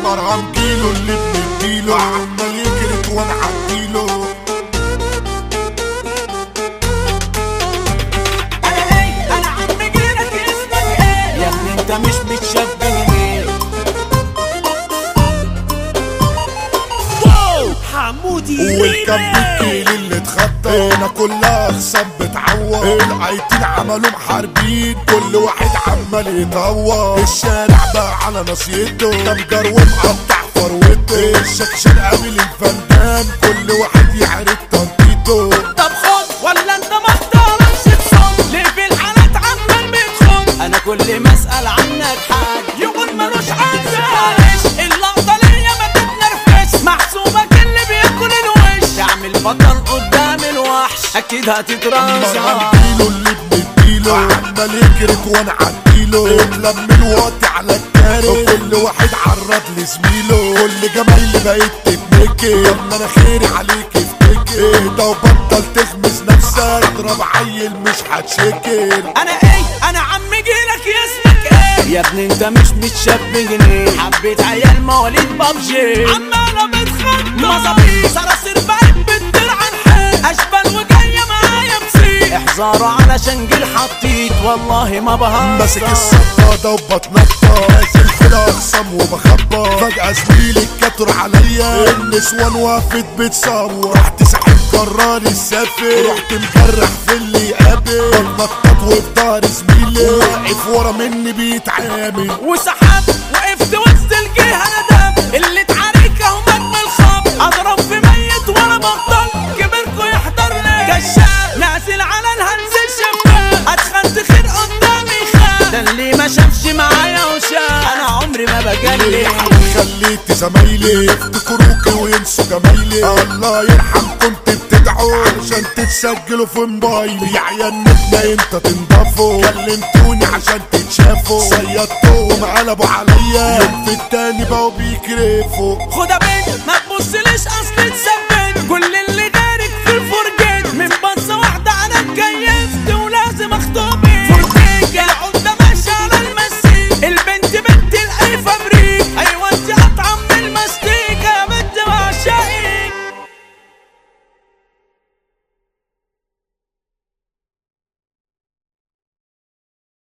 مرهم كيلو اللي بنديله عمال يجري وانا عديله. انا عم جيلك اسمك ايه يا ابني انت مش بتشبهني. حمودي والكم بالكيل اللي اتخطى هنا كلها اخصام بتعور. القايتين عملوا محاربين كل واحد عمال يطور. الشارع بقى على نصيته ده مجر ومقطع فروته. الشكشان قابل الفندان كل واحد يعرف تنطيطه. طب خد ولا انت ما اختارش تصد ليه في الحالات عمال بتخد. انا كل ما اسال عنك حاج يقول ملوش عزاش. اللقطه ليا ما تتنرفش محسوبك اللي بياكل الوش. تعمل بطل قدام الوحش اكيد هتترازع. مرهم اللي بنديله عمال يجري وانا عديله. اتلم الوقت على الكاري كل واحد عرض لزميله. كل جمايلي بقيت تتنكي يلا انا خيري عليك افتكر. اهدى وبطل تخمس نفسك اضرب عيل مش هتشكل. انا عم جيلك اسمك ايه يا ابني انت مش بتشبهني. حبيت عيال مواليد بابجي عمالة بتخطط مظابيط صراصير بقت بتطير عن حيل. اشبال وجاية معايا بسيط احذروا علشان جيل حطيت والله ما بهزر. ماسك الصدادة وبتنطط نازل في الاخصام وبخبط. فجأة زميلي اتكتر عليا النسوان وقفت بتصور. رحت ساحب قرار السافر رحت مجرح في اللي يقابل. بتنطط وفي ظهر زميلي واقف ورا مني بيتعامل. وسحبت وقفت وسط الجهة ندم اللي اتعارك اهو مجمل خب. اضرب في ميت وانا بطل كبركوا يحضر لي كشاف. نازل على الهنز الشباب اتخنت خير قدامي خان. ده اللي ما شافش معايا وشاف انا عمري ما بجلي. خليت زمايلي يفتكروكي وينسوا جمايلي. الله يرحم كنت بتدعوا عشان تتسجلوا في موبايلي. يا عيال نتنا انت تنضفوا كلمتوني عشان تتشافوا. صيدتهم قلبوا عليا يوم في التاني بقوا بيكرفوا. خد يا بنت ما تبصليش اصلا